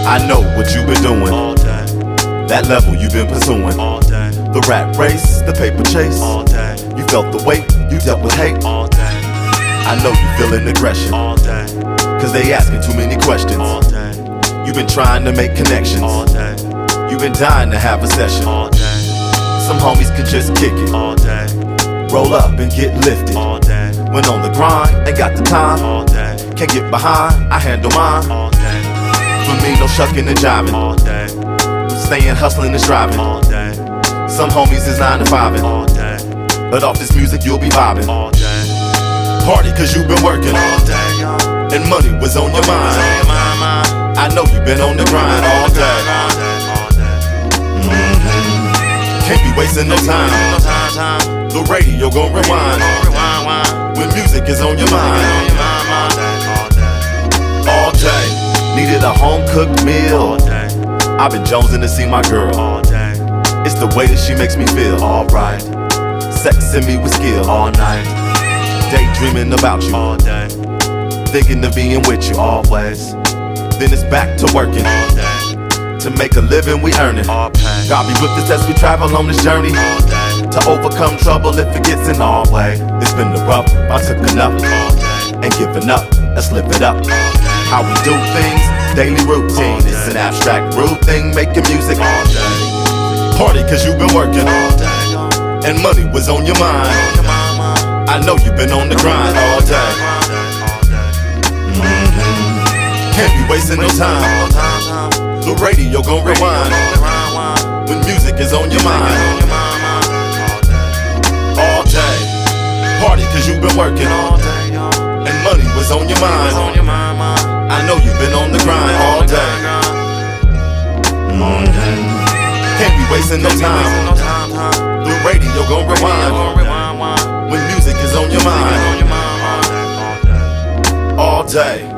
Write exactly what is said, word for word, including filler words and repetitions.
I know what you've been doing. All day. That level you've been pursuing. All day. The rat race, the paper chase. All day. You felt the weight, you dealt with hate. All day. I know you feeling aggression. All day. Cause they asking too many questions. All day. You've been trying to make connections. All day. You've been dying to have a session. All day. Some homies can just kick it. All day. Roll up and get lifted. All day. When on the grind, ain't got the time. All day. Can't get behind, I handle mine. All day. For me, no shucking and jiving. All day. Staying hustling and striving. All day. Some homies is nine to fiving. All day. But off this music, you'll be vibing. All day. Party cause you've been working. All day. And money was on your mind. I know you've been on the grind all day. Mm-hmm. Can't be wasting no time. The radio gon' rewind. When music is on your mind. All day. Needed a home cooked meal. I've been jonesing to see my girl. It's the way that she makes me feel. Alright. Sexing me with skill. All night. Daydreaming about you. All day. Thinking of being with you. Always. Then it's back to working. All day. To make a living, we earn it. All pay. God be with us as we travel on this journey. All day. To overcome trouble if it gets in our way. It's been the rough, I took enough. All day. Ain't giving up, let's live it up. How we do things, daily routine. It's an abstract rude thing, making music. All day. Party cause you've been working. All day. And money was on your mind. I know you've been on the grind all day. Mm-hmm. Can't be wasting no time. The radio gon' rewind. When music is on your mind. All day. Party cause you've been working. And money was on your mind. I know you've been on the grind all day. Mm-hmm. Can't be wasting no time. The radio gon' rewind. When music is on your mind. All day.